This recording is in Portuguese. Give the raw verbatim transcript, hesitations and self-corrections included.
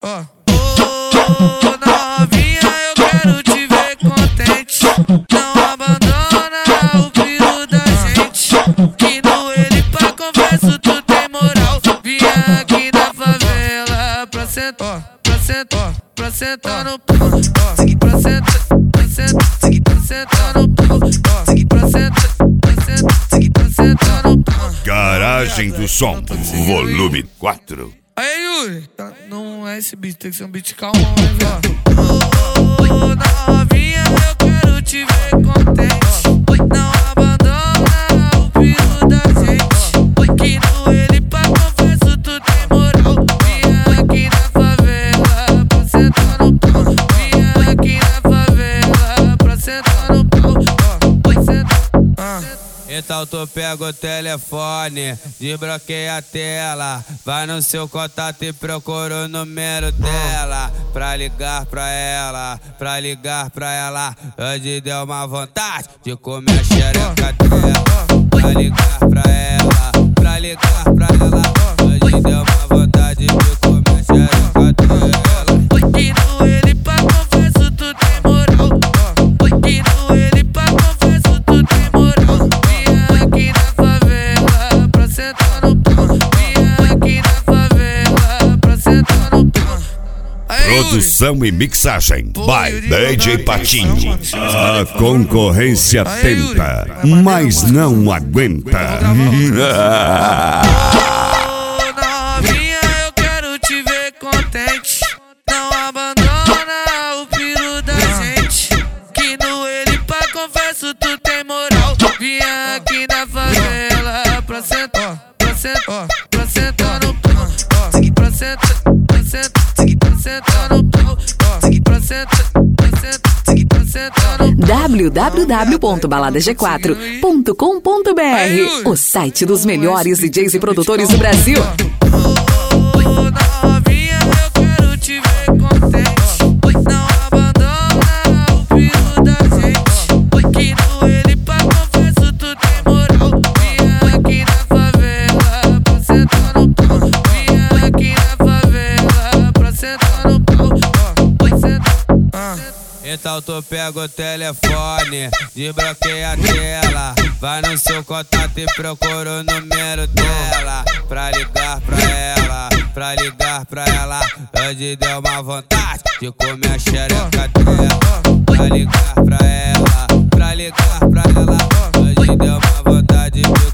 ó. Ô novinha, eu quero te ver contente. Não abandona o filho da gente. Que no ele pra converso tu tem moral. Vinha aqui na favela pra sentar, pra sentar, pra sentar no pau, pra sentar, pra sentar, pra sentar no pau, pra sentar, pra sentar, pra sentar no pau. Garagem do Som, volume quatro. Aí, Yuri, tá, não é esse beat, tem que ser um beat calmo, né, velho? Ô novinha, eu quero te ver contente. Não abandona o filho da gente. Que no ele pra converso tu tem moral. Vinha aqui na favela pra sentar no pau. Vinha aqui na favela pra sentar no pau. Pra sentar, ah. Então tu pega o telefone, desbloqueia a tela, vai no seu contato e procura o número dela. Pra ligar pra ela, pra ligar pra ela, hoje deu uma vontade de comer a xereca dela. Pra ligar pra ela, pra ligar pra ela, hoje deu uma vontade de comer a xereca dela. Que no ele pra converso tu tem moral. Que no ele pra converso tu tem moral. Aqui na favela pra sentar no pau. Vinha aqui na favela pra sentar no pau. Produção e mixagem by D J Patinho. A concorrência tenta, mas não aguenta. Ô novinha, eu quero te ver contente. Não abandona o filho da gente. Que no ele pra converso tu tem moral. Vinha aqui na favela pra sentar, pra sentar, pra sentar no pau, pra sentar, pra sentar, pra sentar no pau, pra sentar, pra sentar, pra sentar no pau. w w w ponto balada g quatro ponto com ponto b r, o site dos melhores D Js e produtores do Brasil. Ô novinha, eu quero te ver contente. Não abandona o filho da gente. Que no ele pra converso tu tem moral. Vinha aqui na favela pra sentar no pau. Vinha aqui na favela pra sentar no pau. Pra sentar, ah. Então tu pega o telefone, desbloqueia a tela, vai no seu contato e procura o número dela. Pra ligar pra ela, pra ligar pra ela, hoje deu uma vontade de comer a xereca dela. Pra ligar pra ela, pra ligar pra ela, hoje deu uma vontade de